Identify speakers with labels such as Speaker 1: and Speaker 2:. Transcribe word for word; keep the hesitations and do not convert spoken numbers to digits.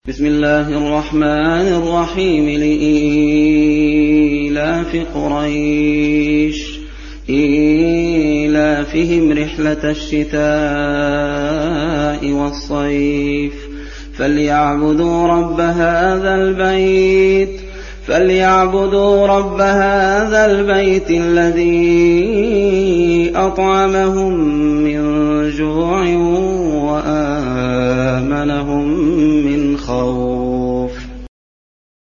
Speaker 1: بسم الله الرحمن الرحيم لإيلاف قريش إيلافهم رحلة الشتاء والصيف فليعبدوا رب هذا البيت فليعبدوا رب هذا البيت الذي أطعمهم من جوع وآمنهم من خوف.